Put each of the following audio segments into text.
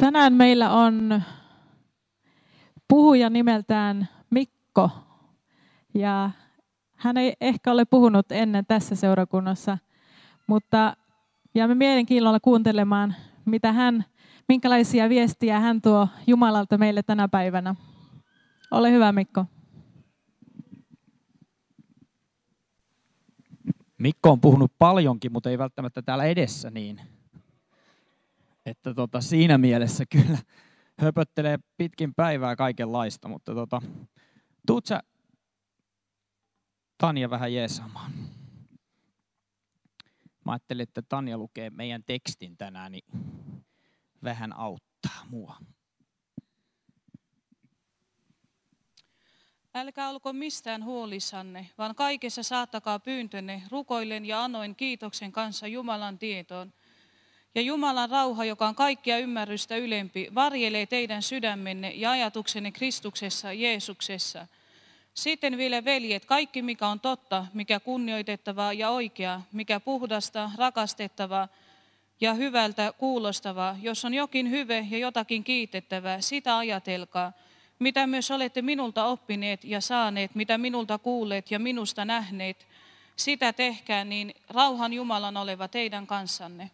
Tänään meillä on puhuja nimeltään Mikko. Ja hän ei ehkä ole puhunut ennen tässä seurakunnassa, mutta jäämme mielenkiinnolla kuuntelemaan, minkälaisia viestiä hän tuo Jumalalta meille tänä päivänä. Ole hyvä, Mikko. Mikko on puhunut paljonkin, mutta ei välttämättä täällä edessä niin. Että siinä mielessä kyllä höpöttelee pitkin päivää kaikenlaista, mutta tuut sä Tanja vähän jeesaamaan. Mä ajattelin, että Tanja lukee meidän tekstin tänään, niin vähän auttaa mua. Älkää olko mistään huolissanne, vaan kaikessa saattakaa pyyntönne rukoillen ja anoin kiitoksen kanssa Jumalan tietoon. Ja Jumalan rauha, joka on kaikkia ymmärrystä ylempi, varjelee teidän sydämenne ja ajatuksenne Kristuksessa Jeesuksessa. Sitten vielä veljet, kaikki mikä on totta, mikä kunnioitettavaa ja oikeaa, mikä puhdasta, rakastettavaa ja hyvältä kuulostavaa, jos on jokin hyve ja jotakin kiitettävää, sitä ajatelkaa. Mitä myös olette minulta oppineet ja saaneet, mitä minulta kuulleet ja minusta nähneet, sitä tehkää, niin rauhan Jumalan oleva teidän kanssanne.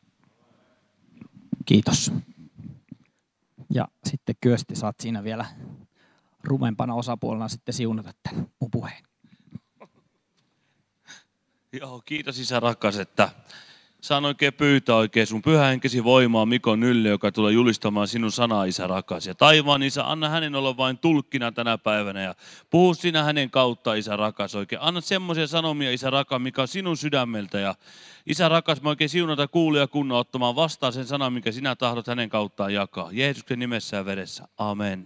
Kiitos. Ja sitten Kyösti, saat siinä vielä rumempana osapuolena sitten siunata tämän mun puheen. Joo, kiitos Isä rakas, että saan oikein pyytää oikein sun pyhä henkesi voimaa Mikon Nylle, joka tulee julistamaan sinun sanaa, Isä rakas. Ja taivaan Isä, anna hänen olla vain tulkkina tänä päivänä ja puhu sinä hänen kautta, Isä rakas. Oikein anna semmoisia sanomia, Isä rakas, mikä on sinun sydämeltä. Ja Isä rakas, mä oikein siunata kuulijakunnan ottamaan vastaan sen sanan, mikä sinä tahdot hänen kauttaan jakaa. Jeesuksen nimessä ja veressä. Amen.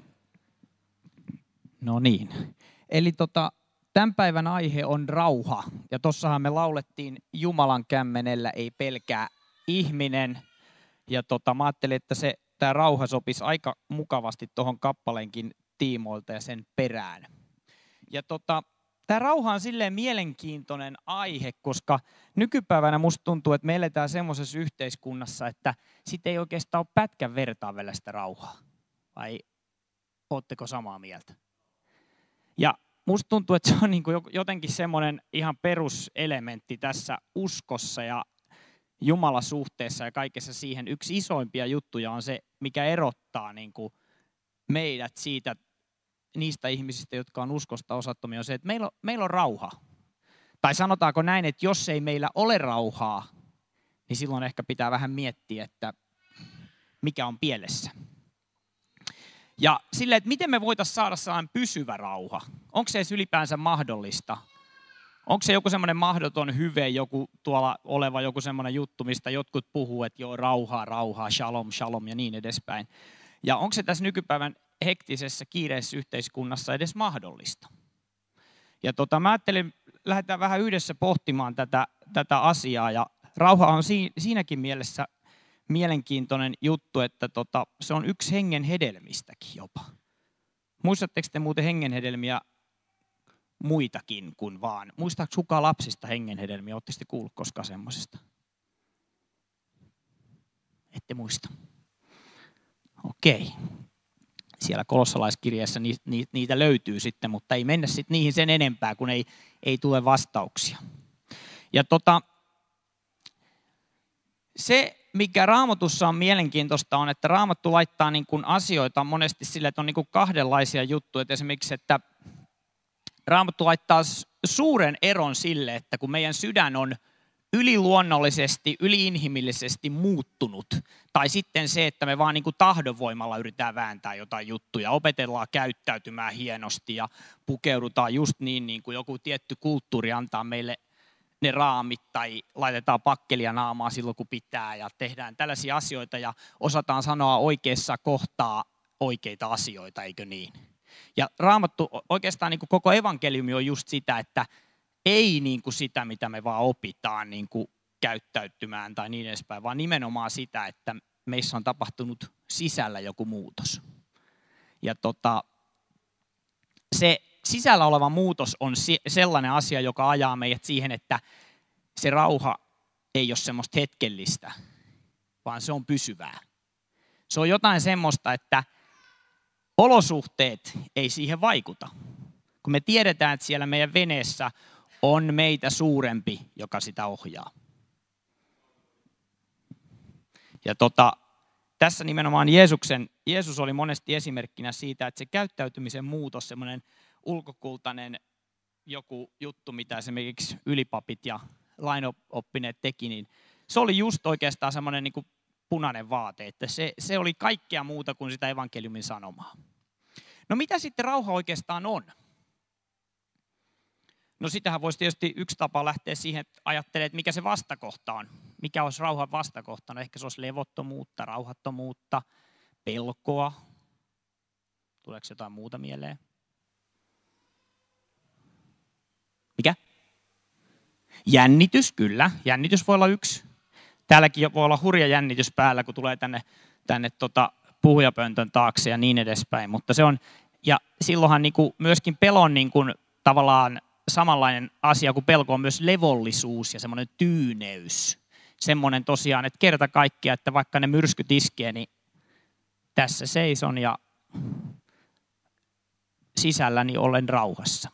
No niin. Eli tämän päivän aihe on rauha. Ja tossahan me laulettiin Jumalan kämmenellä ei pelkää ihminen. Ja mä ajattelin, että tämä rauha sopisi aika mukavasti tuohon kappaleenkin tiimoilta ja sen perään. Ja tämä rauha on silleen mielenkiintoinen aihe, koska nykypäivänä musta tuntuu, että me eletään semmoisessa yhteiskunnassa, että sit ei oikeastaan ole pätkän vertaa vielä sitä rauhaa. Vai ootteko samaa mieltä? Ja musta tuntuu, että se on jotenkin semmoinen ihan peruselementti tässä uskossa ja Jumalasuhteessa ja kaikessa siihen. Yksi isoimpia juttuja on se, mikä erottaa meidät niistä ihmisistä, jotka on uskosta osattomia, on se, että meillä on rauha. Tai sanotaanko näin, että jos ei meillä ole rauhaa, niin silloin ehkä pitää vähän miettiä, että mikä on pielessä. Ja silleen, että miten me voitaisiin saada sellainen pysyvä rauha? Onko se edes ylipäänsä mahdollista? Onko se joku semmoinen mahdoton hyve, joku tuolla oleva joku semmoinen juttu, mistä jotkut puhuu, että joo, rauhaa, shalom, shalom ja niin edespäin. Ja onko se tässä nykypäivän hektisessä, kiireisessä yhteiskunnassa edes mahdollista? Ja mä ajattelin, lähdetään vähän yhdessä pohtimaan tätä asiaa. Ja rauha on siinäkin mielessä mielenkiintoinen juttu, että se on yksi hengen hedelmistäkin jopa. Muistatteko te muuten hengen hedelmiä muitakin kuin vaan? Muistaako kukaan lapsista hengen hedelmiä? Oletteko te kuullut koskaan semmoisesta? Ette muista. Okei. Siellä kolossalaiskirjeessä niitä löytyy sitten, mutta ei mennä sitten niihin sen enempää, kun ei tule vastauksia. Ja se, mikä Raamatussa on mielenkiintoista, on, että Raamattu laittaa asioita monesti sille, että on kahdenlaisia juttuja. Et esimerkiksi, että Raamattu laittaa suuren eron sille, että kun meidän sydän on yliluonnollisesti, yliinhimillisesti muuttunut, tai sitten se, että me vaan tahdonvoimalla yritetään vääntää jotain juttuja, opetellaan käyttäytymään hienosti ja pukeudutaan just niin kuin joku tietty kulttuuri antaa meille ne raamit tai laitetaan pakkelia naamaa silloin kun pitää ja tehdään tällaisia asioita ja osataan sanoa oikeassa kohtaa oikeita asioita, eikö niin? Ja Raamattu oikeastaan koko evankeliumi on just sitä, että ei sitä, mitä me vaan opitaan käyttäytymään tai niin edespäin, vaan nimenomaan sitä, että meissä on tapahtunut sisällä joku muutos. Ja se sisällä oleva muutos on sellainen asia, joka ajaa meidät siihen, että se rauha ei ole semmoista hetkellistä, vaan se on pysyvää. Se on jotain semmoista, että olosuhteet ei siihen vaikuta. Kun me tiedetään, että siellä meidän veneessä on meitä suurempi, joka sitä ohjaa. Ja tässä nimenomaan Jeesus oli monesti esimerkkinä siitä, että se käyttäytymisen muutos, semmoinen ulkokultainen joku juttu, mitä esimerkiksi ylipapit ja lainoppineet teki, niin se oli just oikeastaan semmoinen niin kuin punainen vaate, että se oli kaikkea muuta kuin sitä evankeliumin sanomaa. No mitä sitten rauha oikeastaan on? No sitähän voisi tietysti yksi tapa lähteä siihen, että ajattelee, että mikä se vastakohta on. Mikä olisi rauhan vastakohta? No ehkä se olisi levottomuutta, rauhattomuutta, pelkoa. Tuleeko jotain muuta mieleen? Mikä? Jännitys, kyllä. Jännitys voi olla yksi. Täälläkin voi olla hurja jännitys päällä, kun tulee tänne puhujapöntön taakse ja niin edespäin. Mutta se on, ja silloinhan niin kuin myöskin pelon niin kuin tavallaan samanlainen asia kuin pelko on myös levollisuus ja semmoinen tyyneys. Semmoinen tosiaan, että kerta kaikkiaan, että vaikka ne myrskyt iskee, niin tässä seison ja sisälläni olen rauhassa.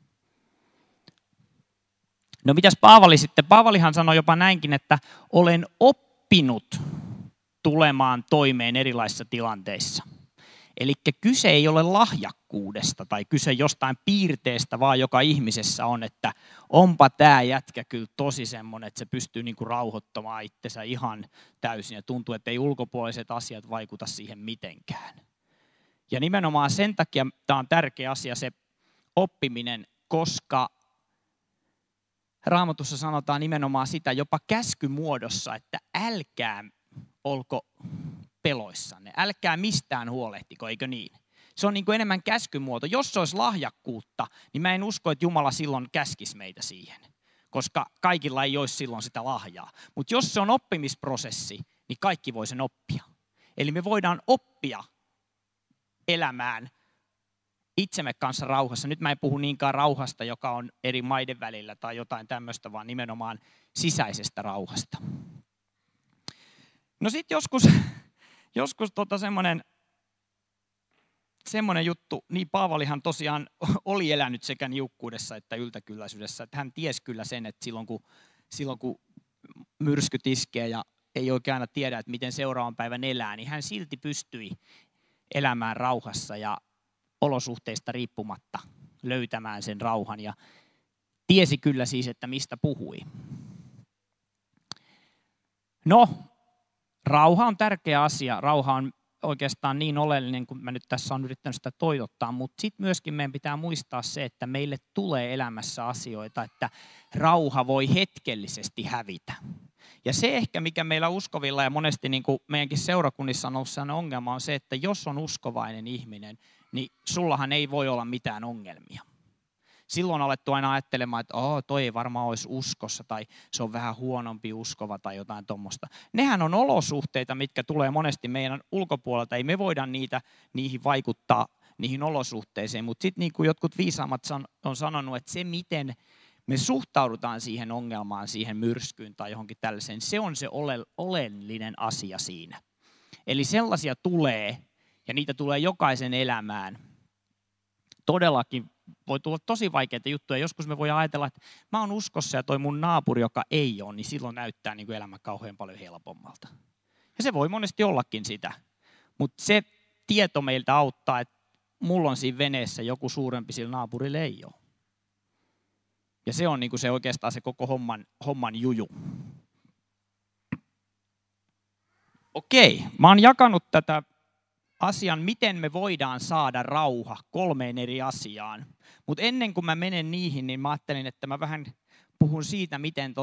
No mitäs Paavali sitten? Paavalihan sanoi jopa näinkin, että olen oppinut tulemaan toimeen erilaisissa tilanteissa. Eli kyse ei ole lahjakkuudesta tai kyse jostain piirteestä, vaan joka ihmisessä on, että onpa tämä jätkä kyllä tosi semmoinen, että se pystyy niinku rauhoittamaan itsensä ihan täysin ja tuntuu, että ei ulkopuoliset asiat vaikuta siihen mitenkään. Ja nimenomaan sen takia tämä on tärkeä asia se oppiminen, koska Raamatussa sanotaan nimenomaan sitä jopa käskymuodossa, että älkää olko peloissanne. Älkää mistään huolehtiko, eikö niin? Se on niin kuin enemmän käskymuoto. Jos se olisi lahjakkuutta, niin mä en usko, että Jumala silloin käskisi meitä siihen. Koska kaikilla ei olisi silloin sitä lahjaa. Mutta jos se on oppimisprosessi, niin kaikki voi sen oppia. Eli me voidaan oppia elämään itsemme kanssa rauhassa. Nyt mä en puhu niinkään rauhasta, joka on eri maiden välillä tai jotain tämmöistä, vaan nimenomaan sisäisestä rauhasta. No sitten joskus semmoinen juttu, niin Paavalihan tosiaan oli elänyt sekä niukkuudessa että yltäkylläisyydessä, että hän tiesi kyllä sen, että silloin kun myrskyt iskee ja ei oikein aina tiedä, että miten seuraavan päivän elää, niin hän silti pystyi elämään rauhassa ja olosuhteista riippumatta löytämään sen rauhan ja tiesi kyllä siis, että mistä puhui. No, rauha on tärkeä asia. Rauha on oikeastaan niin oleellinen, kun mä nyt tässä olen yrittänyt sitä toitottaa, mutta sitten myöskin meidän pitää muistaa se, että meille tulee elämässä asioita, että rauha voi hetkellisesti hävitä. Ja se ehkä, mikä meillä uskovilla ja monesti niin kuin meidänkin seurakunnissa on noussut ongelma, on se, että jos on uskovainen ihminen, niin sullahan ei voi olla mitään ongelmia. Silloin on alettu aina ajattelemaan, että toi ei varmaan olisi uskossa tai se on vähän huonompi uskova tai jotain tuommoista. Nehän on olosuhteita, mitkä tulee monesti meidän ulkopuolelta. Ei me voida niihin vaikuttaa, niihin olosuhteisiin, mutta sitten niin kuin jotkut viisaammat on sanonut, että se miten me suhtaudutaan siihen ongelmaan, siihen myrskyyn tai johonkin tällaiseen, se on se oleellinen asia siinä. Eli sellaisia tulee ja niitä tulee jokaisen elämään. Todellakin voi tulla tosi vaikeita juttuja. Joskus me voidaan ajatella, että mä oon uskossa ja toi mun naapuri, joka ei ole, niin silloin näyttää niin kuin elämä kauhean paljon helpommalta. Ja se voi monesti ollakin sitä. Mutta se tieto meiltä auttaa, että mulla on siinä veneessä joku suurempi, sillä naapurilla ei ole. Ja se on niin kuin se oikeastaan se koko homman juju. Okei, mä oon jakanut tätä asian, miten me voidaan saada rauha 3 eri asiaan. Mutta ennen kuin mä menen niihin, niin mä ajattelin, että mä vähän puhun siitä, miten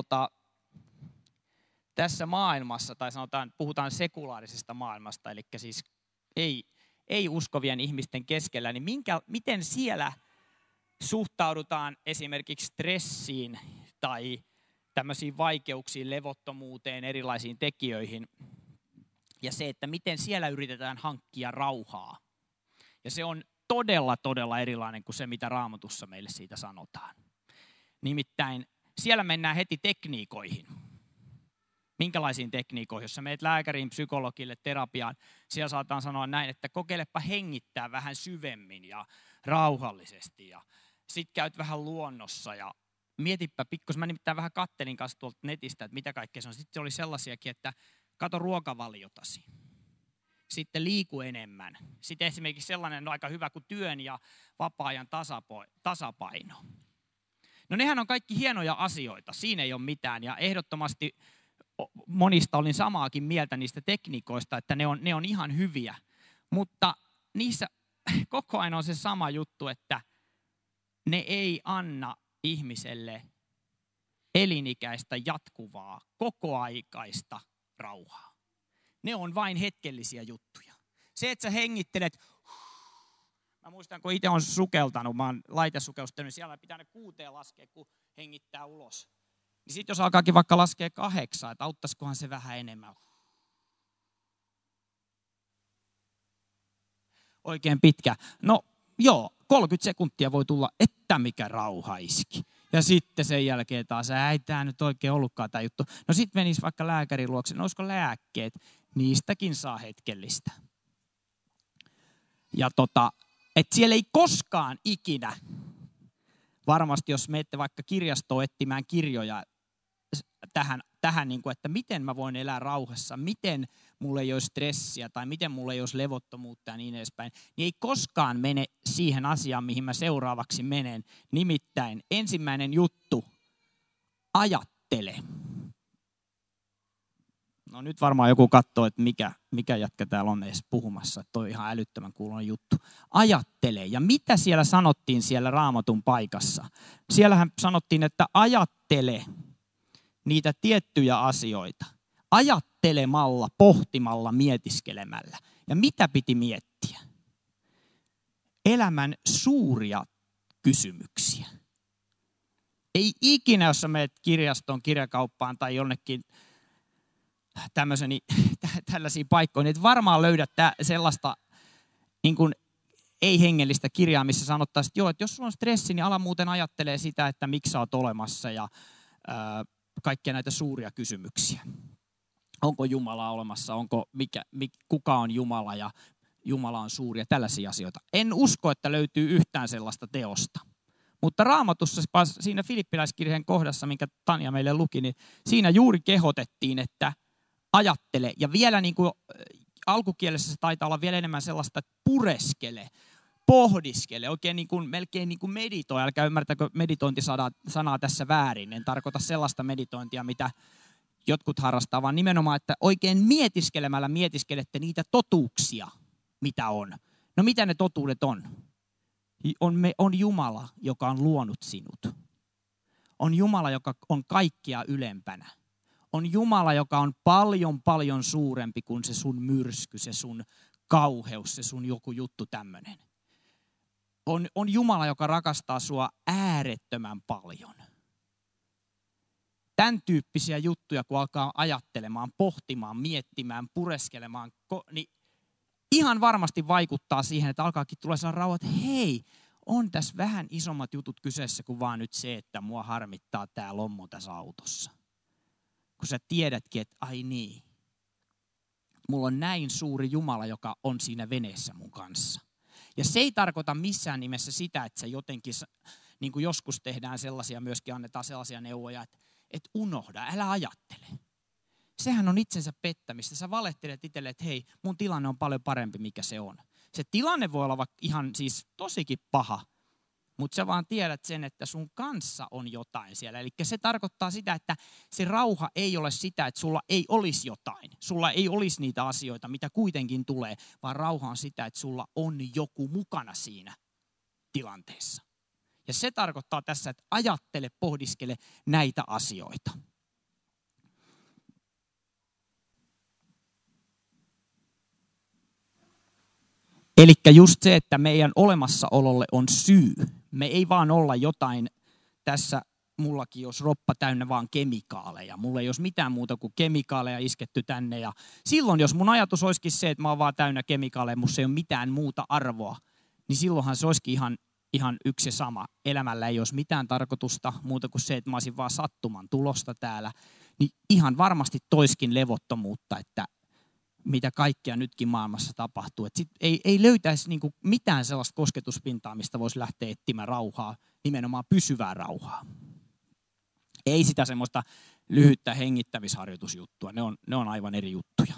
tässä maailmassa, tai puhutaan sekulaarisesta maailmasta, eli siis ei uskovien ihmisten keskellä, niin miten siellä suhtaudutaan esimerkiksi stressiin tai tämmöisiin vaikeuksiin, levottomuuteen, erilaisiin tekijöihin. Ja se, että miten siellä yritetään hankkia rauhaa. Ja se on todella erilainen kuin se, mitä Raamatussa meille siitä sanotaan. Nimittäin siellä mennään heti tekniikoihin. minkälaisiin tekniikoihin, jos sä meet lääkäriin, psykologille, terapiaan, siellä saataan sanoa näin, että kokeilepa hengittää vähän syvemmin ja rauhallisesti ja sit käyt vähän luonnossa ja mietipä pikkus, mä nimittäin vähän kattelin kanssa tuolta netistä, että mitä kaikkea se on. Sitten oli sellaisiakin, että kato ruokavaliotasi. Sitten liiku enemmän. Sitten esimerkiksi sellainen on aika hyvä kuin työn ja vapaa-ajan tasapaino. No nehän on kaikki hienoja asioita, siinä ei ole mitään. Ja ehdottomasti monista olin samaakin mieltä niistä tekniikoista, että ne on ihan hyviä. Mutta niissä koko ajan on se sama juttu, että ne ei anna ihmiselle elinikäistä, jatkuvaa, kokoaikaista rauhaa. Ne on vain hetkellisiä juttuja. Se, että sä hengittelet, mä muistan, kun itse on sukeltanut, mä oon laitesukeltanut, niin siellä pitää ne 6 laskea, kun hengittää ulos. Niin sitten jos alkaakin vaikka laskea 8, että auttaisikohan se vähän enemmän. Oikein pitkä. No joo, 30 sekuntia voi tulla, että mikä rauha iski. Ja sitten sen jälkeen taas, ei tämä nyt oikein ollutkaan tämä juttu. No sitten menisi vaikka lääkärin luokse, no olisiko lääkkeet, niistäkin saa hetkellistä. Ja että siellä ei koskaan ikinä, varmasti jos menette vaikka kirjastoon etsimään kirjoja tähän niin kuin, että miten mä voin elää rauhassa, miten mulla ei ole stressiä tai miten mulla ei ole levottomuutta ja niin edespäin, niin ei koskaan mene siihen asiaan, mihin mä seuraavaksi menen. Nimittäin ensimmäinen juttu, ajattele. No nyt varmaan joku katsoo, että mikä jätkä täällä on edes puhumassa, että toi on ihan älyttömän kuuloinen juttu. Ajattele. Ja mitä siellä sanottiin siellä Raamatun paikassa? Siellähän sanottiin, että ajattele niitä tiettyjä asioita. Ajattelemalla, pohtimalla, mietiskelemällä. Ja mitä piti miettiä? Elämän suuria kysymyksiä. Ei ikinä, jos sä menet kirjastoon, kirjakauppaan tai jonnekin tällaisiin paikkoihin, että varmaan löydät sellaista niin kuin ei-hengellistä kirjaa, missä sanottaisiin, että joo, että jos sulla on stressi, niin ala muuten ajattelee sitä, että miksi sä oot olemassa ja kaikkia näitä suuria kysymyksiä. Onko Jumala olemassa, kuka on Jumala ja Jumala on suuri ja tällaisia asioita. En usko, että löytyy yhtään sellaista teosta. Mutta Raamatussa, siinä Filippiläiskirjeen kohdassa, minkä Tanja meille luki, niin siinä juuri kehotettiin, että ajattele. Ja vielä niin kuin alkukielessä se taitaa olla vielä enemmän sellaista, että pureskele, pohdiskele, oikein niin kuin, melkein niin kuin meditoi. Älkää ymmärtäkö meditointisanaa tässä väärin. En tarkoita sellaista meditointia, mitä jotkut harrastaa, vaan nimenomaan, että oikein mietiskelemällä mietiskelette niitä totuuksia, mitä on. No mitä ne totuudet on? On Jumala, joka on luonut sinut. On Jumala, joka on kaikkia ylempänä. On Jumala, joka on paljon, paljon suurempi kuin se sun myrsky, se sun kauheus, se sun joku juttu tämmöinen. On Jumala, joka rakastaa sua äärettömän paljon. Tämän tyyppisiä juttuja, kun alkaa ajattelemaan, pohtimaan, miettimään, pureskelemaan, niin ihan varmasti vaikuttaa siihen, että alkaakin tulla sellainen rauha, että hei, on tässä vähän isommat jutut kyseessä kuin vaan nyt se, että mua harmittaa tämä lommo tässä autossa. Kun sä tiedätkin, että ai niin, mulla on näin suuri Jumala, joka on siinä veneessä mun kanssa. Ja se ei tarkoita missään nimessä sitä, että sä jotenkin, niin kuin joskus tehdään sellaisia, myöskin annetaan sellaisia neuvoja, että unohda, älä ajattele. Sehän on itsensä pettämistä. Sä valehtelet itselle, että hei, mun tilanne on paljon parempi, mikä se on. Se tilanne voi olla vaikka ihan siis tosikin paha, mutta sä vaan tiedät sen, että sun kanssa on jotain siellä. Eli se tarkoittaa sitä, että se rauha ei ole sitä, että sulla ei olisi jotain. Sulla ei olisi niitä asioita, mitä kuitenkin tulee, vaan rauha on sitä, että sulla on joku mukana siinä tilanteessa. Ja se tarkoittaa tässä, että ajattele, pohdiskele näitä asioita. Eli just se, että meidän olemassaololle on syy. Me ei vaan olla jotain, tässä mullakin jos roppa täynnä vaan kemikaaleja. Mulla ei olisi mitään muuta kuin kemikaaleja isketty tänne. Ja silloin, jos mun ajatus olisikin se, että mä oon vaan täynnä kemikaaleja, musta ei ole mitään muuta arvoa, niin silloinhan se olisikin ihan yksi ja sama. Elämällä ei olisi mitään tarkoitusta muuta kuin se, että mä olisin vaan sattuman tulosta täällä. niin ihan varmasti toiskin levottomuutta, että mitä kaikkea nytkin maailmassa tapahtuu. Että sit ei löytäisi niinku mitään sellaista kosketuspintaa, mistä voisi lähteä etsimään rauhaa, nimenomaan pysyvää rauhaa. Ei sitä semmoista lyhyttä hengittämisharjoitusjuttua, ne on aivan eri juttuja.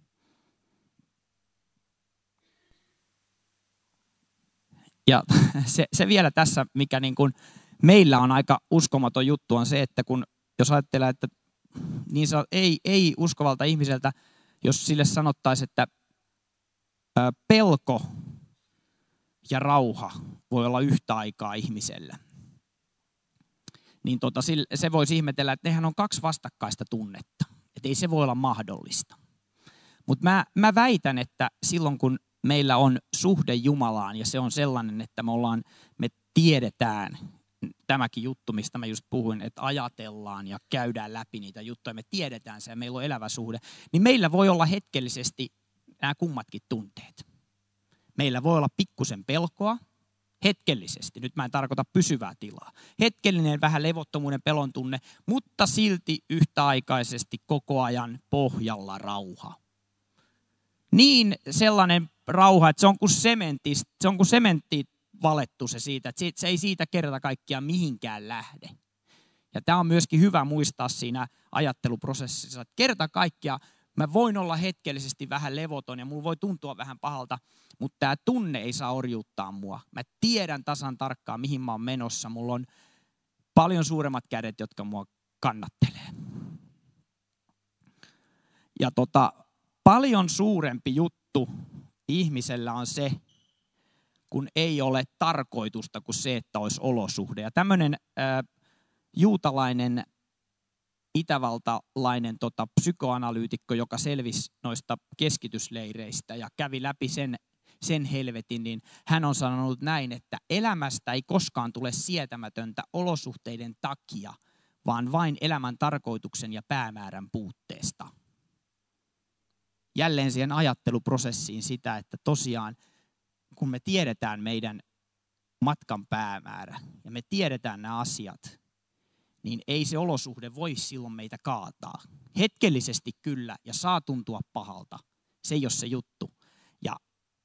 Ja se vielä tässä, mikä niin kuin meillä on aika uskomaton juttu, on se, että jos ajattelee, että niin ei uskovalta ihmiseltä, jos sille sanottaisiin, että pelko ja rauha voi olla yhtä aikaa ihmisellä, niin se voisi ihmetellä, että nehän on kaksi vastakkaista tunnetta. Että ei se voi olla mahdollista. Mutta mä väitän, että silloin kun meillä on suhde Jumalaan ja se on sellainen, että me tiedetään tämäkin juttu, mistä mä just puhuin, että ajatellaan ja käydään läpi niitä juttuja, me tiedetään se ja meillä on elävä suhde, niin meillä voi olla hetkellisesti nämä kummatkin tunteet. Meillä voi olla pikkusen pelkoa, hetkellisesti, nyt mä en tarkoita pysyvää tilaa. Hetkellinen vähän levottomuuden pelon tunne, mutta silti yhtäaikaisesti koko ajan pohjalla rauha. Niin sellainen rauha, että se on kuin sementti valettu se siitä, että se ei siitä kerta kaikkiaan mihinkään lähde. Ja tämä on myöskin hyvä muistaa siinä ajatteluprosessissa, että kerta kaikkiaan mä voin olla hetkellisesti vähän levoton ja mulla voi tuntua vähän pahalta, mutta tämä tunne ei saa orjuuttaa mua. Mä tiedän tasan tarkkaan, mihin mä oon menossa. Mulla on paljon suuremmat kädet, jotka mua kannattelee. Ja paljon suurempi juttu ihmisellä on se, kun ei ole tarkoitusta kuin se, että olisi olosuhde. Ja tämmöinen juutalainen, itävaltalainen psykoanalyytikko, joka selvisi noista keskitysleireistä ja kävi läpi sen helvetin, niin hän on sanonut näin, että elämästä ei koskaan tule sietämätöntä olosuhteiden takia, vaan vain elämän tarkoituksen ja päämäärän puutteesta. Jälleen siihen ajatteluprosessiin sitä, että tosiaan kun me tiedetään meidän matkan päämäärä ja me tiedetään nämä asiat, niin ei se olosuhde voi silloin meitä kaataa. Hetkellisesti kyllä ja saa tuntua pahalta. Se ei ole se juttu. Ja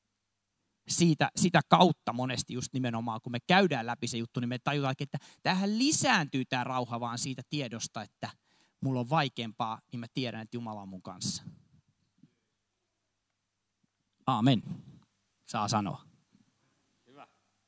sitä kautta monesti just nimenomaan, kun me käydään läpi se juttu, niin me tajutaan, että tämähän lisääntyy tämä rauha vaan siitä tiedosta, että mulla on vaikeampaa, niin mä tiedän, että Jumala on mun kanssa. Aamen. Saa sanoa. Hyvä.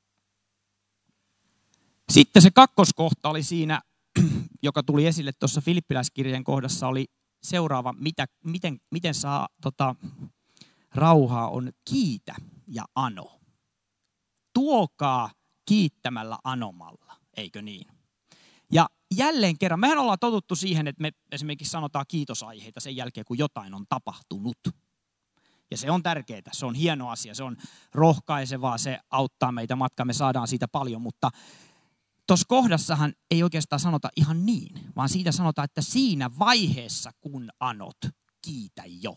Sitten se kakkoskohta oli siinä, joka tuli esille tuossa Filippiläiskirjeen kohdassa, oli seuraava, miten saa rauhaa, on kiitä ja ano. Tuokaa kiittämällä anomalla, eikö niin? Ja jälleen kerran, mehän ollaan totuttu siihen, että me esimerkiksi sanotaan kiitosaiheita sen jälkeen, kun jotain on tapahtunut. Ja se on tärkeää, se on hieno asia, se on rohkaisevaa, se auttaa meitä matkaan, me saadaan siitä paljon, mutta tuossa kohdassahan ei oikeastaan sanota ihan niin, vaan siitä sanotaan, että siinä vaiheessa kun anot, kiitä jo.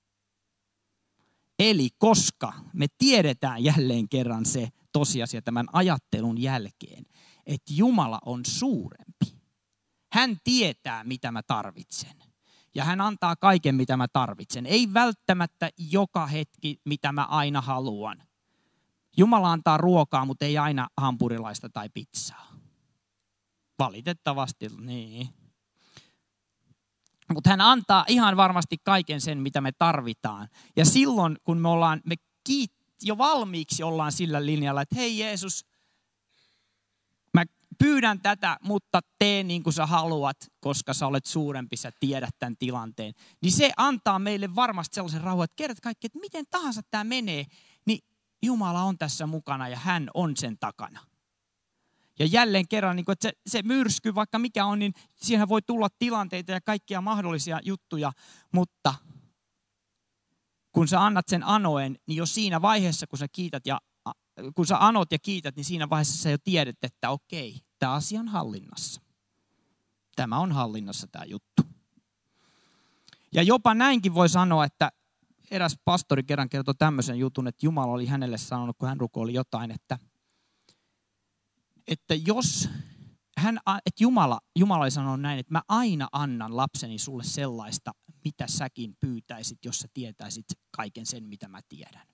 Eli koska me tiedetään jälleen kerran se tosiasia tämän ajattelun jälkeen, että Jumala on suurempi. Hän tietää, mitä mä tarvitsen. Ja hän antaa kaiken, mitä mä tarvitsen. Ei välttämättä joka hetki, mitä mä aina haluan. Jumala antaa ruokaa, mutta ei aina hampurilaista tai pizzaa. Valitettavasti, niin. Mutta hän antaa ihan varmasti kaiken sen, mitä me tarvitaan. Ja silloin, kun me jo valmiiksi ollaan sillä linjalla, että hei Jeesus, mä pyydän tätä, mutta tee niin kuin sä haluat, koska sä olet suurempi, sä tiedät tämän tilanteen. Niin se antaa meille varmasti sellaisen rauhan, että kerrot kaikki, että miten tahansa tämä menee, niin Jumala on tässä mukana ja hän on sen takana. Ja jälleen kerran, niin että se myrsky, vaikka mikä on, niin siihen voi tulla tilanteita ja kaikkia mahdollisia juttuja, mutta kun sä annat sen anoen, niin jo siinä vaiheessa, kun sä anot ja kiität, niin siinä vaiheessa sä jo tiedät, että okei, tämä asia on hallinnassa. Tämä on hallinnassa tämä juttu. Ja jopa näinkin voi sanoa, että eräs pastori kerran kertoi tämmöisen jutun, että Jumala oli hänelle sanonut, kun hän rukoili jotain, että jos että Jumala oli sanonut näin, että mä aina annan lapseni sulle sellaista, mitä säkin pyytäisit, jos sä tietäisit kaiken sen, mitä mä tiedän.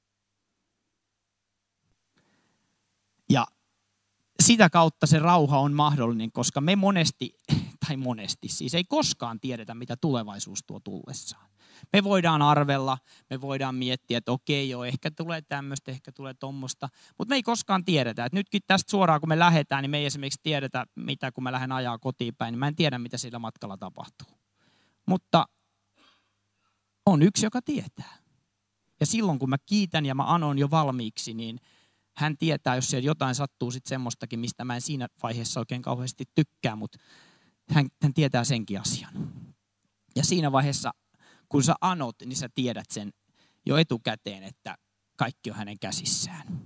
Ja sitä kautta se rauha on mahdollinen, koska me monesti, siis ei koskaan tiedetä, mitä tulevaisuus tuo tullessaan. Me voidaan arvella, me voidaan miettiä, että okei, joo, ehkä tulee tämmöistä, ehkä tulee tommoista, mutta me ei koskaan tiedetä. Että nytkin tästä suoraan, kun me lähdetään, niin me ei esimerkiksi tiedetä, mitä kun mä lähden ajaa kotiin päin, niin mä en tiedä, mitä sillä matkalla tapahtuu. Mutta on yksi, joka tietää. Ja silloin, kun mä kiitän ja mä anon jo valmiiksi, niin hän tietää, jos siellä jotain sattuu sitten semmoistakin, mistä mä en siinä vaiheessa oikein kauheasti tykkää, mutta hän tietää senkin asian. Ja siinä vaiheessa, kun sä anot, niin sä tiedät sen jo etukäteen, että kaikki on hänen käsissään.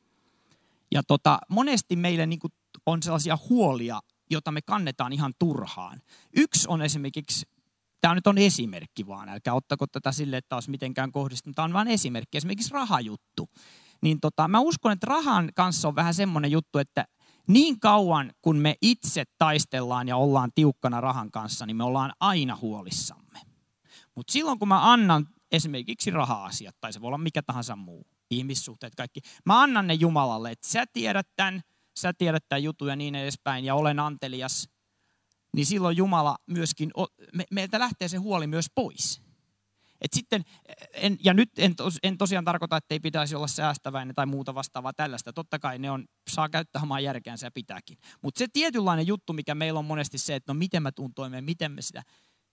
Ja monesti meille on sellaisia huolia, joita me kannetaan ihan turhaan. Yksi on esimerkiksi, tämä nyt on esimerkki vaan, älkää ottako tätä silleen, että taas mitenkään kohdistunut, tämä on vain esimerkki, esimerkiksi rahajuttu. Niin mä uskon, että rahan kanssa on vähän semmoinen juttu, että niin kauan kun me itse taistellaan ja ollaan tiukkana rahan kanssa, niin me ollaan aina huolissamme. Mutta silloin kun mä annan esimerkiksi raha-asiat, tai se voi olla mikä tahansa muu, ihmissuhteet, kaikki, mä annan ne Jumalalle, että sä tiedät tämän jutun ja niin edespäin, ja olen antelias, niin silloin Jumala myöskin, meiltä lähtee se huoli myös pois. Et sitten, nyt en tosiaan tarkoita, että ei pitäisi olla säästäväinen tai muuta vastaavaa tällaista. Totta kai saa käyttää omaa järkeänsä ja pitääkin. Mutta se tietynlainen juttu, mikä meillä on monesti se, että no miten mä tuun toimeen, miten me sitä,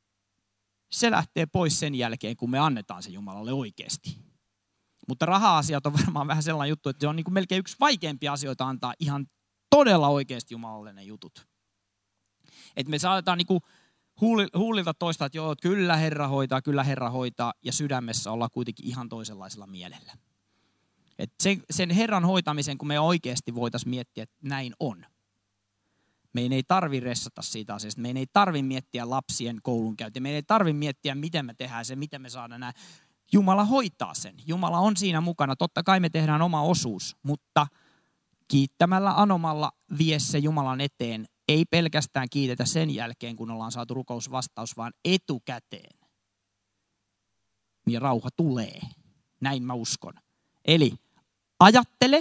se lähtee pois sen jälkeen, kun me annetaan se Jumalalle oikeasti. Mutta raha-asiat on varmaan vähän sellainen juttu, että se on niin kuin melkein yksi vaikeimpia asioita antaa ihan todella oikeasti Jumalalle ne jutut. Että me saadaan niin kuin huulilta toistaa, että joo, kyllä Herra hoitaa, ja sydämessä ollaan kuitenkin ihan toisenlaisella mielellä. Et sen Herran hoitamisen, kun me oikeasti voitaisiin miettiä, että näin on. Meidän ei tarvitse ressata siitä asiasta, meidän ei tarvitse miettiä lapsien koulunkäyntiä, meidän ei tarvitse miettiä, miten me tehdään se, miten me saadaan nämä. Jumala hoitaa sen, Jumala on siinä mukana, totta kai me tehdään oma osuus, mutta kiittämällä, anomalla vie se Jumalan eteen. Ei pelkästään kiitetä sen jälkeen, kun ollaan saatu rukousvastaus, vaan etukäteen. Niin rauha tulee. Näin mä uskon. Eli ajattele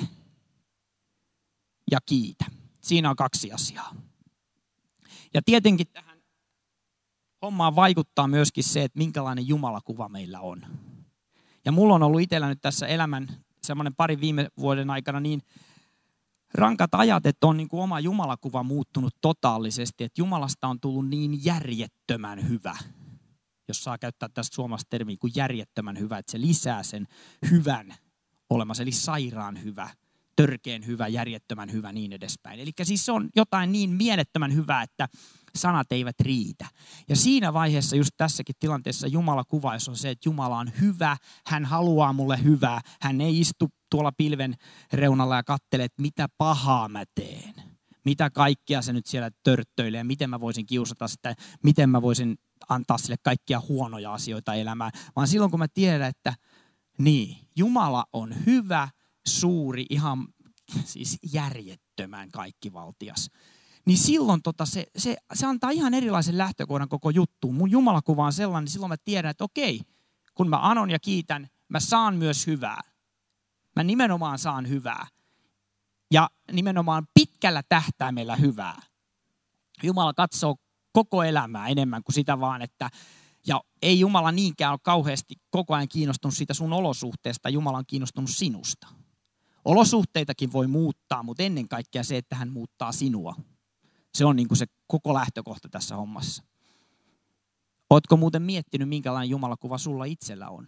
ja kiitä. Siinä on 2 asiaa. Ja tietenkin tähän hommaan vaikuttaa myöskin se, että minkälainen Jumalakuva meillä on. Ja mulla on ollut itsellä nyt tässä elämän semmoinen 2 viime vuoden aikana niin rankat ajat, että on niin kuin oma Jumalakuva muuttunut totaalisesti, että Jumalasta on tullut niin järjettömän hyvä. Jos saa käyttää tästä suomalaista termiä kuin järjettömän hyvä, että se lisää sen hyvän olemassa, eli sairaan hyvä, törkeän hyvä, järjettömän hyvä, niin edespäin. Eli siis se on jotain niin mielettömän hyvää, että sanat eivät riitä. Ja siinä vaiheessa just tässäkin tilanteessa Jumalakuvaus on se, että Jumala on hyvä, hän haluaa mulle hyvää, hän ei istu tuolla pilven reunalla ja katsele, että mitä pahaa mä teen. Mitä kaikkea se nyt siellä törttöilee, miten mä voisin kiusata sitä, miten mä voisin antaa sille kaikkia huonoja asioita elämään. Vaan silloin kun mä tiedän, että niin, Jumala on hyvä, suuri, ihan siis järjettömän kaikkivaltias. Niin silloin se antaa ihan erilaisen lähtökohdan koko juttuun. Mun Jumalakuva on sellainen, niin silloin mä tiedän, että okei, kun mä anon ja kiitän, mä saan myös hyvää. Mä nimenomaan saan hyvää. Ja nimenomaan pitkällä tähtäimellä hyvää. Jumala katsoo koko elämää enemmän kuin sitä vaan, että ja ei Jumala niinkään ole kauheasti koko ajan kiinnostunut siitä sun olosuhteesta, Jumala on kiinnostunut sinusta. Olosuhteitakin voi muuttaa, mutta ennen kaikkea se, että hän muuttaa sinua. Se on niin kuin se koko lähtökohta tässä hommassa. Ootko muuten miettinyt, minkälainen Jumalakuva sulla itsellä on?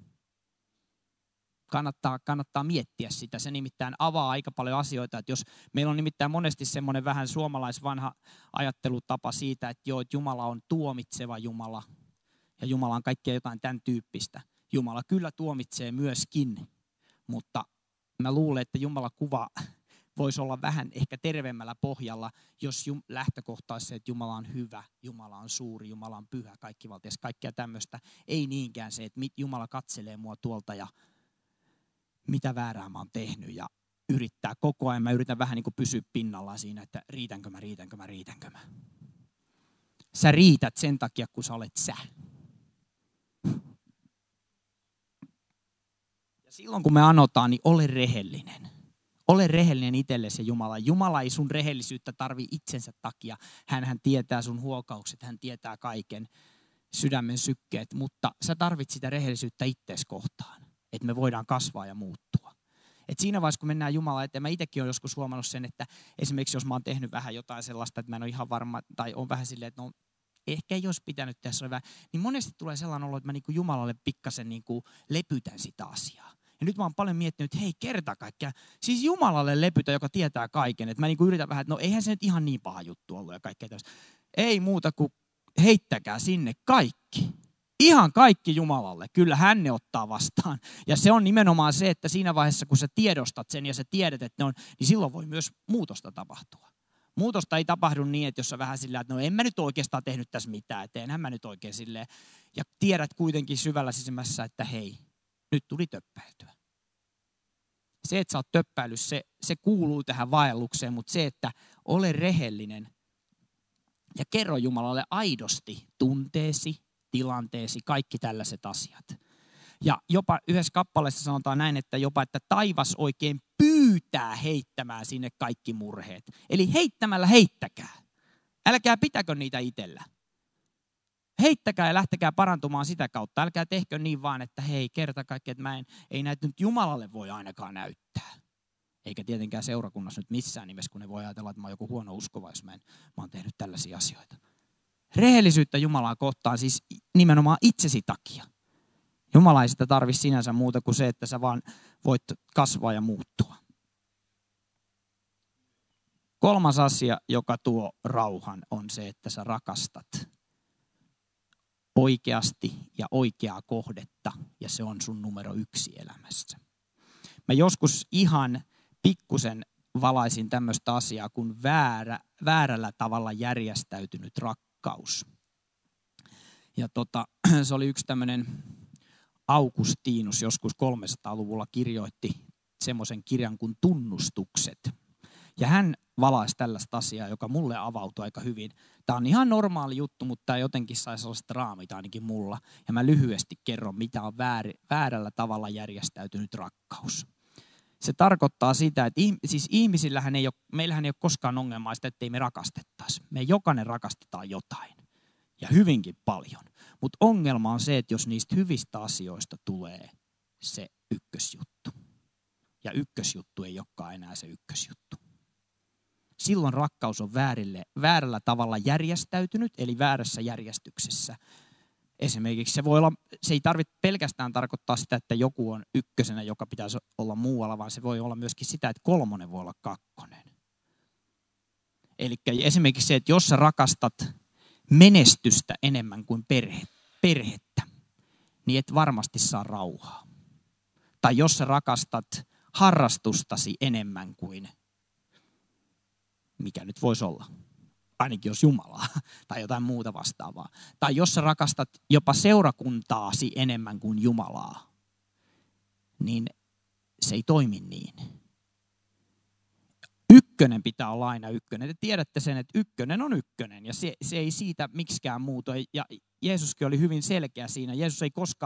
Kannattaa miettiä sitä. Se nimittäin avaa aika paljon asioita. Että jos meillä on nimittäin monesti semmoinen vähän suomalaisvanha ajattelutapa siitä, että joo, että Jumala on tuomitseva Jumala ja Jumala on kaikkea jotain tämän tyyppistä. Jumala kyllä tuomitsee myöskin, mutta mä luulen, että Jumalakuva voisi olla vähän ehkä terveemmällä pohjalla, jos lähtökohta olisi se, että Jumala on hyvä, Jumala on suuri, Jumala on pyhä, kaikkivaltias, kaikkea tämmöistä. Ei niinkään se, että Jumala katselee mua tuolta ja mitä väärää mä oon tehnyt ja yrittää koko ajan. Mä yritän vähän niin kuin pysyä pinnallaan siinä, että riitänkö mä. Sä riität sen takia, kun sä olet sä. Ja silloin kun me anotaan, niin ole rehellinen. Ole rehellinen itsellesi ja Jumala. Jumala ei sun rehellisyyttä tarvi itsensä takia. Hän tietää sun huokaukset, hän tietää kaiken sydämen sykkeet, mutta sä tarvit sitä rehellisyyttä ittees kohtaan, että me voidaan kasvaa ja muuttua. Et siinä vaiheessa, kun mennään Jumalaan eteen, mä itsekin olen joskus huomannut sen, että esimerkiksi jos mä oon tehnyt vähän jotain sellaista, että mä en ole ihan varma, tai on vähän silleen, että no, ehkä ei olisi pitänyt tässä vähän, niin monesti tulee sellainen olo, että mä niin kuin Jumalalle pikkasen niin kuin lepytän sitä asiaa. Ja nyt mä oon paljon miettinyt, että hei, kerta kaikkiaan, siis Jumalalle lepytä, joka tietää kaiken. Että mä niin kuin yritän vähän, että no eihän se nyt ihan niin paha juttu ollut ja kaikkea tämmöistä. Ei muuta kuin heittäkää sinne kaikki. Ihan kaikki Jumalalle. Kyllä hän ne ottaa vastaan. Ja se on nimenomaan se, että siinä vaiheessa, kun sä tiedostat sen ja sä tiedät, että ne on, niin silloin voi myös muutosta tapahtua. Muutosta ei tapahdu niin, että jos sä vähän sillä, että no en mä nyt oikeastaan tehnyt tässä mitään, että enhän mä nyt oikein silleen. Ja tiedät kuitenkin syvällä sisimmässä, että hei, nyt tuli töppäiltyä. Se, että sä oot töppäillyt, se kuuluu tähän vaellukseen, mutta se, että ole rehellinen ja kerro Jumalalle aidosti tunteesi, tilanteesi, kaikki tällaiset asiat. Ja jopa yhdessä kappaleessa sanotaan näin, että jopa, että taivas oikein pyytää heittämään sinne kaikki murheet. Eli heittämällä heittäkää. Älkää pitäkö niitä itsellä. Heittäkää ja lähtekää parantumaan sitä kautta. Älkää tehkö niin vaan, että hei, kerta kaikki, että ei näitä nyt Jumalalle voi ainakaan näyttää. Eikä tietenkään seurakunnassa nyt missään nimessä, kun ne voi ajatella, että mä oon joku huono uskova, jos mä oon tehnyt tällaisia asioita. Rehellisyyttä Jumalaa kohtaan siis nimenomaan itsesi takia. Jumala ei sitä tarvitse sinänsä muuta kuin se, että sä vaan voit kasvaa ja muuttua. Kolmas asia, joka tuo rauhan, on se, että sä rakastat oikeasti ja oikeaa kohdetta, ja se on sun numero 1 elämässä. Mä joskus ihan pikkusen valaisin tämmöistä asiaa kuin väärällä tavalla järjestäytynyt rakkaus. Ja se oli yksi tämmöinen Augustinus joskus 300-luvulla kirjoitti semmoisen kirjan kuin Tunnustukset. Ja hän valaisi tällaista asiaa, joka mulle avautui aika hyvin. Tämä on ihan normaali juttu, mutta tämä jotenkin sai sellaiset raamit ainakin mulla. Ja mä lyhyesti kerron, mitä on väärällä tavalla järjestäytynyt rakkaus. Se tarkoittaa sitä, että siis meillähän ei ole koskaan ongelmaa sitä, että ei me rakastettaisi. Me jokainen rakastetaan jotain. Ja hyvinkin paljon. Mutta ongelma on se, että jos niistä hyvistä asioista tulee se ykkösjuttu. Ja ykkösjuttu ei olekaan enää se ykkösjuttu. Silloin rakkaus on väärällä tavalla järjestäytynyt, eli väärässä järjestyksessä. Esimerkiksi se ei tarvitse pelkästään tarkoittaa sitä, että joku on ykkösenä, joka pitäisi olla muualla, vaan se voi olla myöskin sitä, että 3 voi olla 2. Eli esimerkiksi se, että jos sä rakastat menestystä enemmän kuin perhettä, niin et varmasti saa rauhaa. Tai jos sä rakastat harrastustasi enemmän kuin mikä nyt voisi olla, ainakin jos Jumalaa tai jotain muuta vastaavaa. Tai jos sä rakastat jopa seurakuntaasi enemmän kuin Jumalaa, niin se ei toimi niin. Ykkönen pitää olla aina ykkönen. Te tiedätte sen, että ykkönen on ykkönen ja se ei siitä miksikään muutu. Ja Jeesuskin oli hyvin selkeä siinä. Jeesus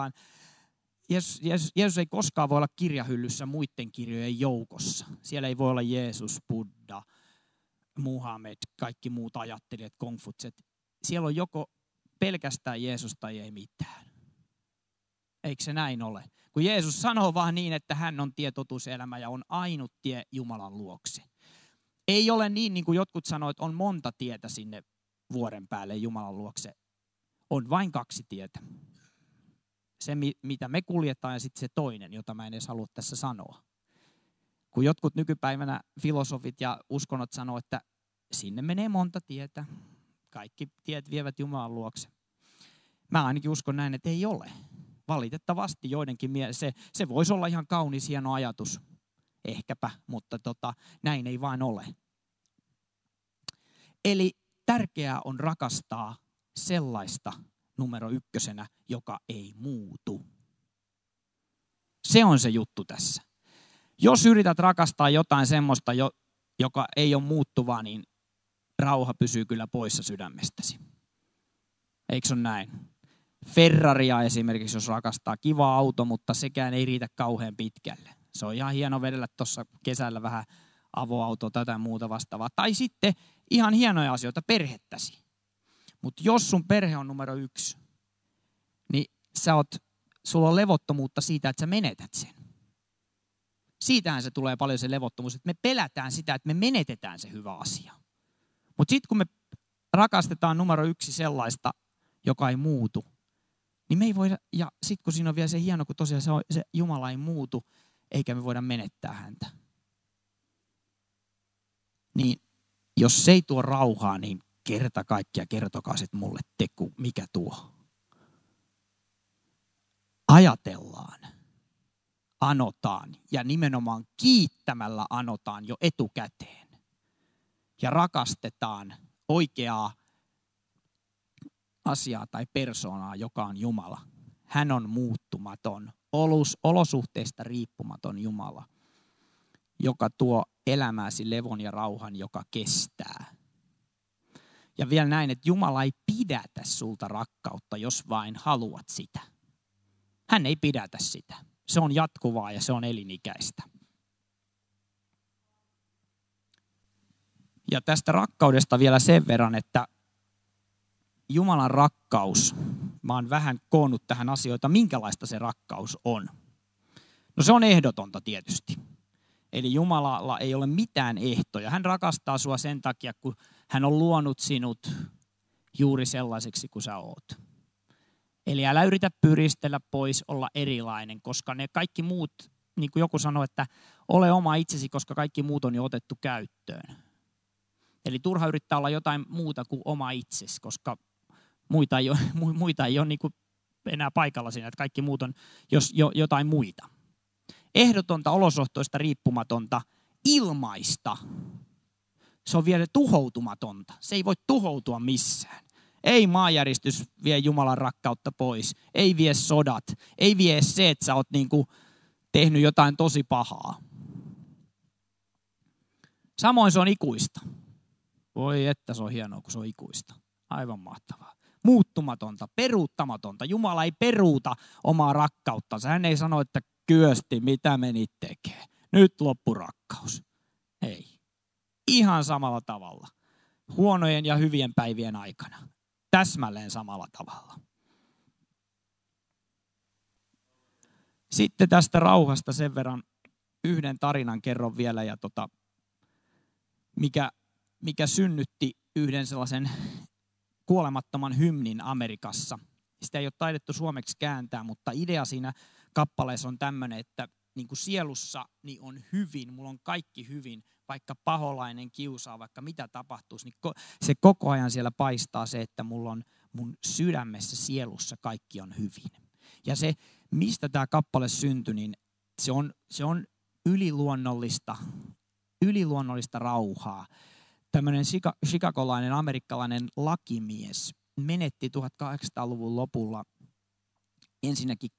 ei koskaan voi olla kirjahyllyssä muiden kirjojen joukossa. Siellä ei voi olla Jeesus, Buddha, Muhammed, kaikki muut ajattelijat, Konfutset. Siellä on joko pelkästään Jeesus tai ei mitään. Eikö se näin ole? Kun Jeesus sanoo vaan niin, että hän on tie, totuus, elämä ja on ainut tie Jumalan luokse. Ei ole niin kuin jotkut sanoo, että on monta tietä sinne vuoren päälle Jumalan luokse. On vain 2 tietä. Se, mitä me kuljetaan ja sitten se toinen, jota mä en edes halua tässä sanoa. Kun jotkut nykypäivänä filosofit ja uskonnot sanoo, että sinne menee monta tietä. Kaikki tiet vievät Jumalan luokse. Mä ainakin uskon näin, että ei ole. Valitettavasti joidenkin mielestä se voisi olla ihan kaunis, hieno ajatus. Ehkäpä, mutta näin ei vain ole. Eli tärkeää on rakastaa sellaista numero 1, joka ei muutu. Se on se juttu tässä. Jos yrität rakastaa jotain semmoista, joka ei ole muuttuvaa, niin rauha pysyy kyllä poissa sydämestäsi. Eikö se ole näin? Ferraria esimerkiksi, jos rakastaa, kiva auto, mutta sekään ei riitä kauhean pitkälle. Se on ihan hieno vedellä tuossa kesällä vähän avoautoa tai muuta vastaavaa. Tai sitten ihan hienoja asioita, perhettäsi. Mutta jos sun perhe on numero 1, niin sulla on levottomuutta siitä, että sä menetät sen. Siitähän se tulee paljon se levottomuus, että me pelätään sitä, että me menetetään se hyvä asia. Mutta sitten kun me rakastetaan numero 1 sellaista, joka ei muutu, niin me ei voida, ja sitten kun siinä on vielä se hieno, kun tosiaan se Jumala ei muutu, eikä me voida menettää häntä. Niin jos se ei tuo rauhaa, niin kerta kaikkia kertokaa sitten mulle mikä tuo. Ajatellaan, anotaan ja nimenomaan kiittämällä anotaan jo etukäteen. Ja rakastetaan oikeaa asiaa tai persoonaa, joka on Jumala. Hän on muuttumaton, olosuhteista riippumaton Jumala, joka tuo elämääsi levon ja rauhan, joka kestää. Ja vielä näin, että Jumala ei pidätä sulta rakkautta, jos vain haluat sitä. Hän ei pidätä sitä. Se on jatkuvaa ja se on elinikäistä. Ja tästä rakkaudesta vielä sen verran, että Jumalan rakkaus, mä oon vähän koonnut tähän asioita, minkälaista se rakkaus on. No se on ehdotonta tietysti. Eli Jumalalla ei ole mitään ehtoja. Hän rakastaa sua sen takia, kun hän on luonut sinut juuri sellaiseksi kuin sä oot. Eli älä yritä pyristellä pois, olla erilainen, koska ne kaikki muut, niin kuin joku sanoi, että ole oma itsesi, koska kaikki muut on jo otettu käyttöön. Eli turha yrittää olla jotain muuta kuin oma itsesi, koska muita ei ole niin kuin enää paikalla siinä, että kaikki muut on jotain muita. Ehdotonta, olosuhteista riippumatonta, ilmaista. Se on vielä tuhoutumatonta. Se ei voi tuhoutua missään. Ei maanjäristys vie Jumalan rakkautta pois. Ei vie sodat. Ei vie se, että sä oot niinku tehnyt jotain tosi pahaa. Samoin se on ikuista. Voi että se on hienoa, kun se on ikuista. Aivan mahtavaa. Muuttumatonta, peruuttamatonta. Jumala ei peruuta omaa rakkauttansa. Hän ei sano, että Kyösti, mitä menit tekee? Nyt loppu rakkaus. Ei. Ihan samalla tavalla. Huonojen ja hyvien päivien aikana. Täsmälleen samalla tavalla. Sitten tästä rauhasta sen verran yhden tarinan kerron vielä, ja mikä synnytti yhden sellaisen kuolemattoman hymnin Amerikassa. Sitä ei ole taidettu suomeksi kääntää, mutta idea siinä kappaleessa on tämmöinen, että niin kuin sielussa niin on hyvin, mulla on kaikki hyvin, vaikka paholainen kiusaa, vaikka mitä tapahtuisi, niin se koko ajan siellä paistaa se, että mulla on mun sydämessä, sielussa kaikki on hyvin. Ja se, mistä tämä kappale syntyi, niin se on yliluonnollista rauhaa. Tämmöinen chicagolainen amerikkalainen lakimies menetti 1800-luvun lopulla ensinnäkin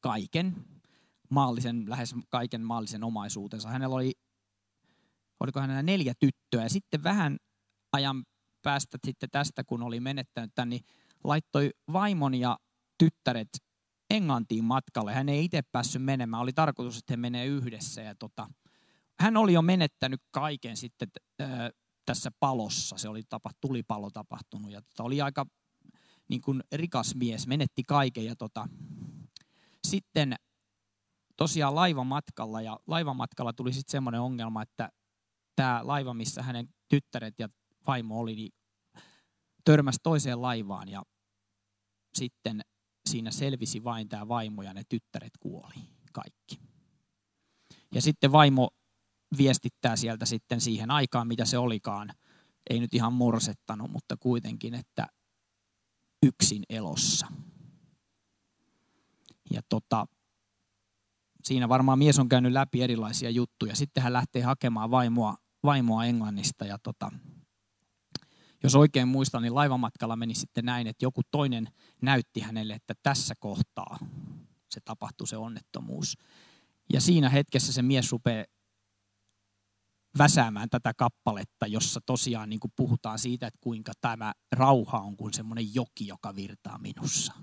lähes kaiken maallisen omaisuutensa. Hänellä oliko hänellä 4 tyttöä, ja sitten vähän ajan päästä sitten tästä, kun oli menettänyt tämän, niin laittoi vaimon ja tyttäret Englantiin matkalle. Hän ei itse päässyt menemään, oli tarkoitus, että he menee yhdessä. Ja hän oli jo menettänyt kaiken sitten tässä palossa, se oli tulipalo tapahtunut, ja oli aika niin kuin rikas mies, menetti kaiken, ja sitten tosiaan laivamatkalla tuli sitten semmoinen ongelma, että tämä laiva, missä hänen tyttäret ja vaimo oli, niin törmäsi toiseen laivaan, ja sitten siinä selvisi vain tämä vaimo ja ne tyttäret kuoli kaikki. Ja sitten vaimo viestittää sieltä sitten siihen aikaan, mitä se olikaan, ei nyt ihan morsettanut, mutta kuitenkin, että yksin elossa. Ja siinä varmaan mies on käynyt läpi erilaisia juttuja. Sitten hän lähtee hakemaan vaimoa Englannista. Ja jos oikein muistan, niin laivamatkalla meni sitten näin, että joku toinen näytti hänelle, että tässä kohtaa se tapahtui se onnettomuus. Ja siinä hetkessä se mies rupeaa väsäämään tätä kappaletta, jossa tosiaan niin kuin puhutaan siitä, että kuinka tämä rauha on kuin semmoinen joki, joka virtaa minussa.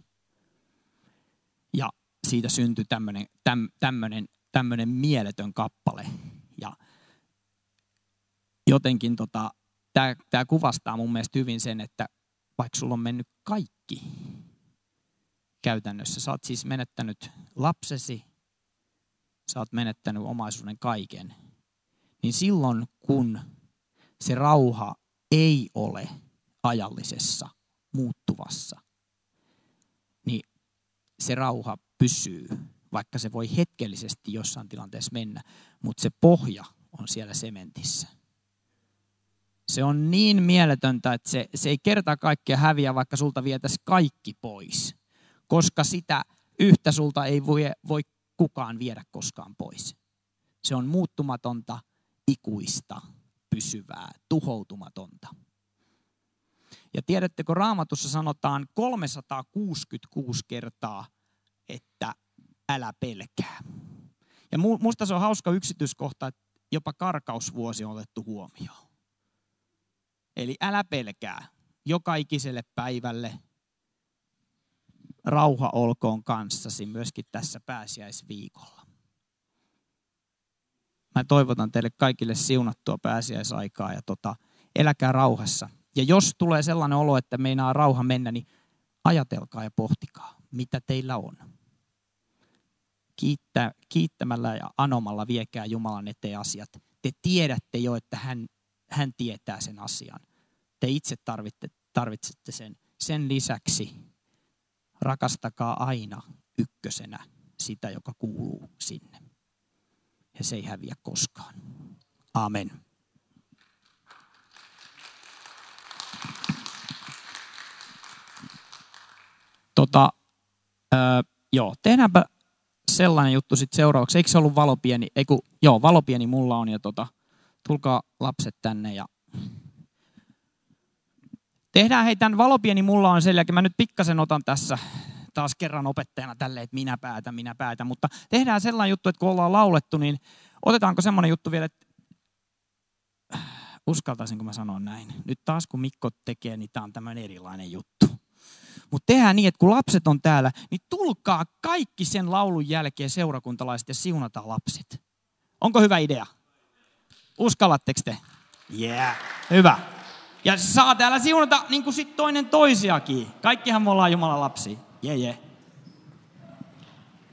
Ja siitä syntyi tämmöinen mieletön kappale. Ja jotenkin tämä kuvastaa mun mielestä hyvin sen, että vaikka sulla on mennyt kaikki käytännössä, sä oot siis menettänyt lapsesi, sä oot menettänyt omaisuuden kaiken, niin silloin kun se rauha ei ole ajallisessa, muuttuvassa, niin se rauha pysyy, vaikka se voi hetkellisesti jossain tilanteessa mennä, mutta se pohja on siellä sementissä. Se on niin mieletöntä, että se ei kerta kaikkiaan häviä, vaikka sulta vietäisi kaikki pois, koska sitä yhtä sulta ei voi kukaan viedä koskaan pois. Se on muuttumatonta, ikuista, pysyvää, tuhoutumatonta. Ja tiedättekö, Raamatussa sanotaan 366 kertaa, että älä pelkää. Ja musta se on hauska yksityiskohta, että jopa karkausvuosi on otettu huomioon. Eli älä pelkää joka ikiselle päivälle. Rauha olkoon kanssasi myöskin tässä pääsiäisviikolla. Mä toivotan teille kaikille siunattua pääsiäisaikaa ja eläkää rauhassa. Ja jos tulee sellainen olo, että meinaa rauha mennä, niin ajatelkaa ja pohtikaa, mitä teillä on. Kiittämällä ja anomalla viekää Jumalan eteen asiat. Te tiedätte jo, että hän tietää sen asian. Te itse tarvitsette sen. Sen lisäksi rakastakaa aina ykkösenä sitä, joka kuuluu sinne. Ja se ei häviä koskaan. Amen. Tehdäänpä sellainen juttu sitten seuraavaksi. Eikö se ollut valopieni? Valopieni mulla on. Ja tulkaa lapset tänne. Ja tehdään tämän valopieni mulla on sen jälkeen. Mä nyt pikkasen otan tässä taas kerran opettajana tälleen, että minä päätän. Mutta tehdään sellainen juttu, että kun ollaan laulettu, niin otetaanko semmoinen juttu vielä, että uskaltaisinko mä sanoa näin. Nyt taas kun Mikko tekee, niin tää on tämmöinen erilainen juttu. Mutta tehdään niin, että kun lapset on täällä, niin tulkaa kaikki sen laulun jälkeen seurakuntalaiset ja siunataan lapset. Onko hyvä idea? Uskallatteko te? Yeah. Hyvä. Ja saa täällä siunata niin kuin sit toinen toisiakin. Kaikkihan me ollaan Jumalan lapsia. Yeah.